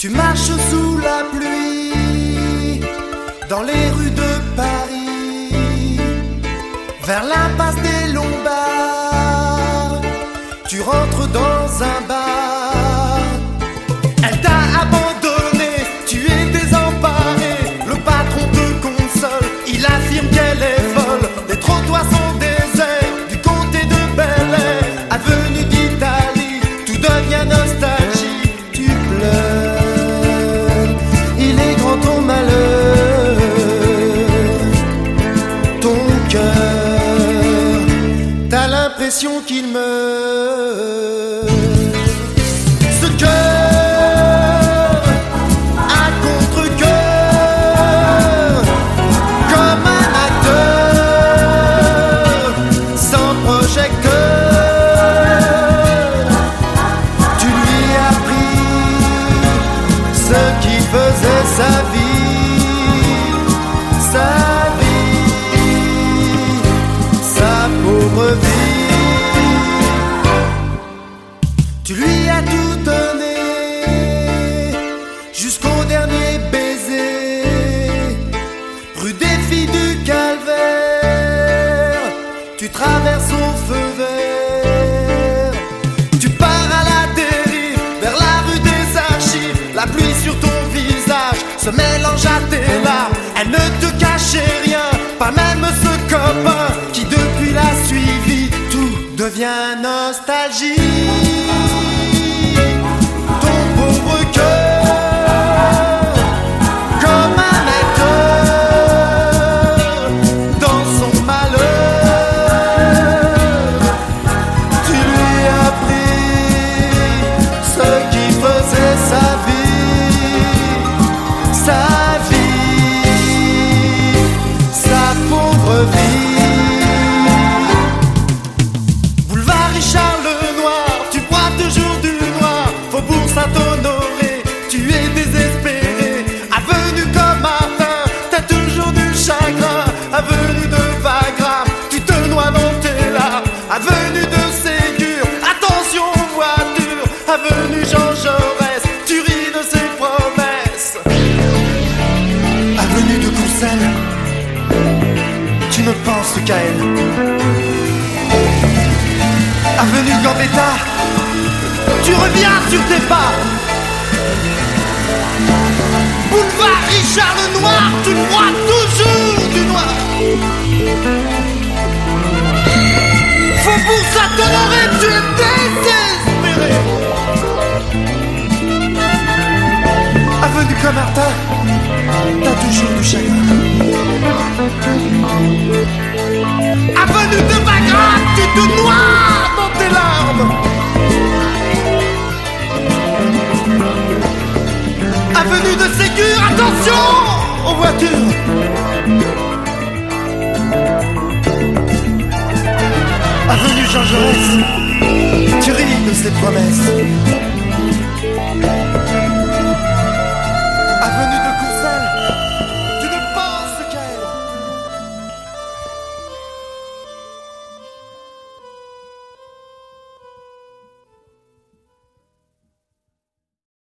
Tu marches sous la pluie, dans les rues de Paris, vers l'impasse des Lombards. Tu rentres dans un bar, elle t'a abandonné, tu es désemparé. Le patron te console, il affirme qu'elle est folle. Les trottoirs sont déserts, du côté de Bel-Air, avenue d'Italie, tout devient nostalgie. Tu pleures, il est grand ton malheur, ton cœur, t'as l'impression qu'il meurt. Ce cœur à contre-cœur, comme un acteur sans projecteur, tu lui as pris ce qui faisait sa vie, sa pauvre vie. Tu lui as tout donné, jusqu'au dernier baiser, rue des Filles du Calvaire, tu traverses au feu vert. Tu pars à la dérive, vers la rue des Archives, la pluie sur ton visage se mélange à tes larmes. Elle ne te cachait rien, pas même ce copain qui depuis l'a suivi. Tout devient nostalgie. Ton pauvre cœur, comme un acteur dans son malheur, tu lui as pris ce qui faisait sa pauvre vie. Boulevard Richard Lenoir, tu bois toujours du noir. Faubourg Saint-Honoré, tu es désespéré. Avenue comme Martin, t'as toujours du chagrin. Avenue de Wagram, tu te noies dans tes larmes. Avenue de Ségur, attention aux voitures. Avenue Jean Jaurès, tu ris de ses promesses. Avenue de Courcelles, tu ne penses qu'à elle. Avenue Gambetta, tu reviens sur tes pas. Boulevard Richard Lenoir, tu bois toujours du noir. Faubourg Saint-Honoré, tu es désespéré. Avenue Comartin, t'as toujours du chagrin. Avenue de Wagram, tu te noies dans tes larmes. Avenue de Ségur, attention aux voitures. Avenue Jean Jaurès, tu ris de ses promesses.